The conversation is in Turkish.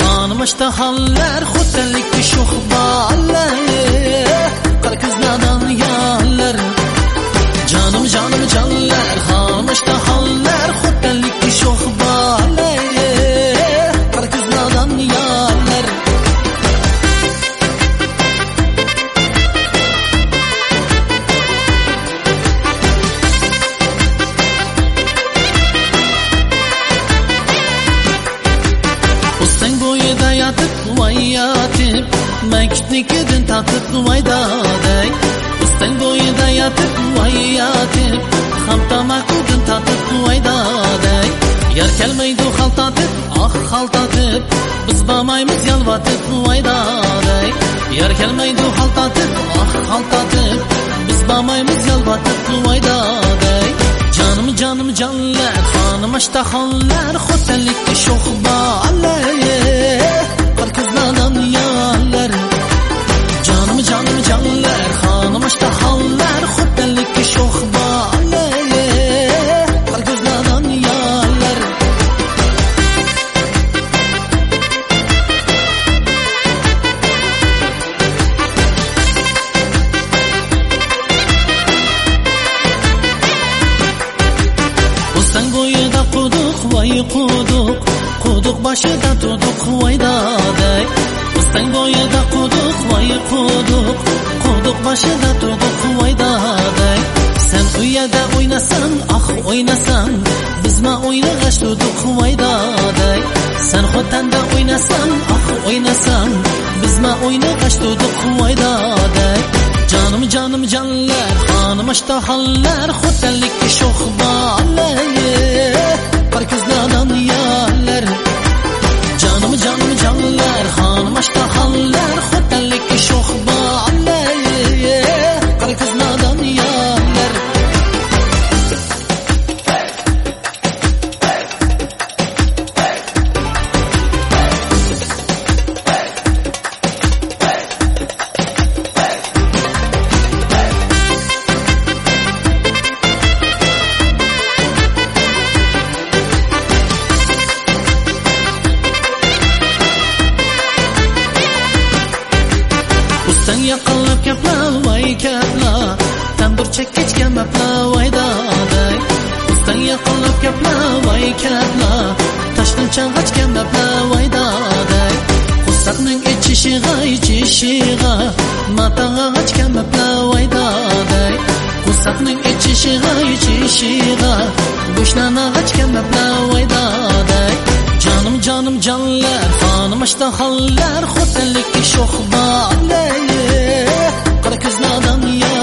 Hanım iştahaller xo'jalikka sho'xbalar qara ko'zlardan yallar canım canım canlar hanım iştahaller xo'jalikka sho'xbalar qara ko'zlardan yallar yatib makitnikidan tatib vaydaday Ustang bo'yida yatib yatib ham tamakudan tatib vaydaday Yar kelmaydi xaltatib xaltatib biz bormaymiz yalvatib vaydaday Yar kelmaydi xaltatib xaltatib biz bormaymiz yalvatib vaydaday Canım canım canlar hanım ishtaxonlar xo'jalikka sho'xbalar kızlardan yallar canım canım canlar hanım iştahaller xo'jalikka sho'xbalar qara ko'zlardan yallar O'stan bo'yida quduq voy quduq boshida turduq vaydaday O'stan bo'yida quduq voy quduq boshida turduq vaydaday Sen uyada o'ynasan o'ynasan bizma o'ynag'ash turduq vaydaday Sen xotanda o'ynasan o'ynasan bizma o'ynag'ash turduq vaydaday Canım canım canlar hanım ishtahaller xo'jalikka sho'xbalar qara ko'zlardan yallar canım canım canlar hanım ishtahaller xo'jalikka sho'xbalar qara ko'zlardan yallar Yaqinlab kapla voy kapla tandir chekkechga mapla vaydaday Ustan yaqinlab kapla voy kapla tashdan chang'achga mapla vaydaday Qusaqning ichishiga matag'achga mapla vaydaday Qusaqning ichishiga go'shlanag'achga mapla vaydaday Canım canım canlar hanım ishtahaller xo'jalikka sho'xbalar qara ko'zlardan